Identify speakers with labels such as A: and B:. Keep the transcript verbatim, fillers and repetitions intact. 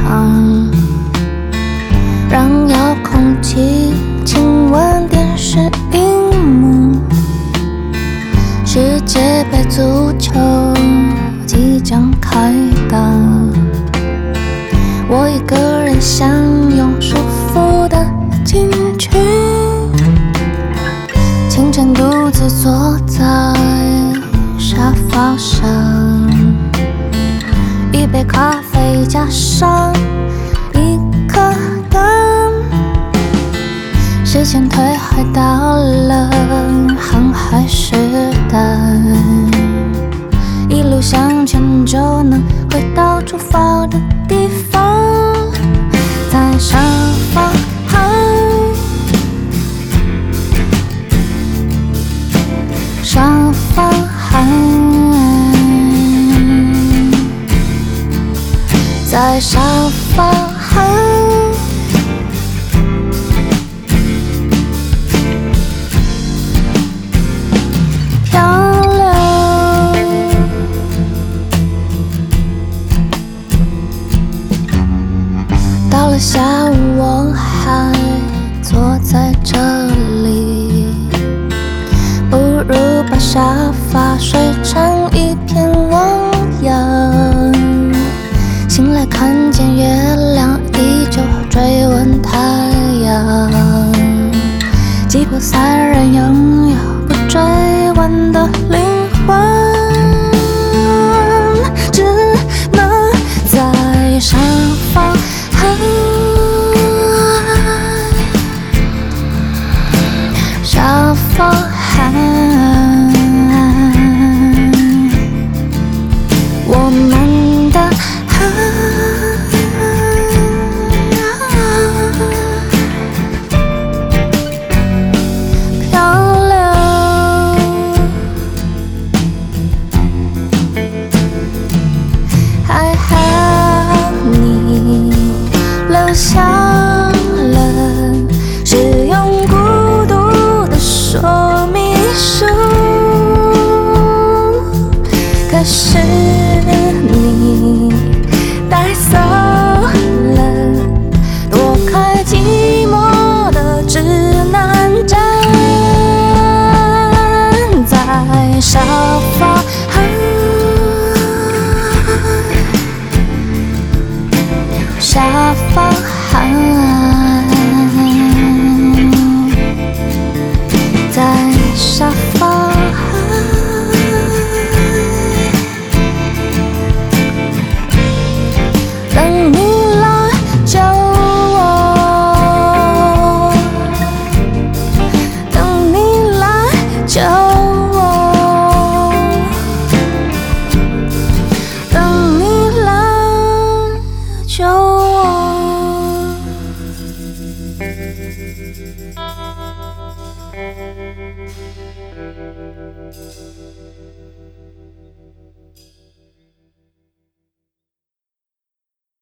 A: 旁，让遥控器亲吻电视荧幕。世界杯足球即将开打，我一个人享用舒服的进去，清晨独自坐在沙发上，一杯咖啡加上一颗蛋，时间推回到了航海时代，一路向前就能回到出发的地方，在沙发沙发在沙发漂流。到了下午，我还坐在这里，不如把沙发睡成一片汪洋。醒来看见月亮依旧追问太阳，吉普赛人拥有不追问的灵魂，只能在沙发沙发我们的漂流，还好你留下了使用孤独的说明书，可是你带走了躲开寂寞的指南针，在沙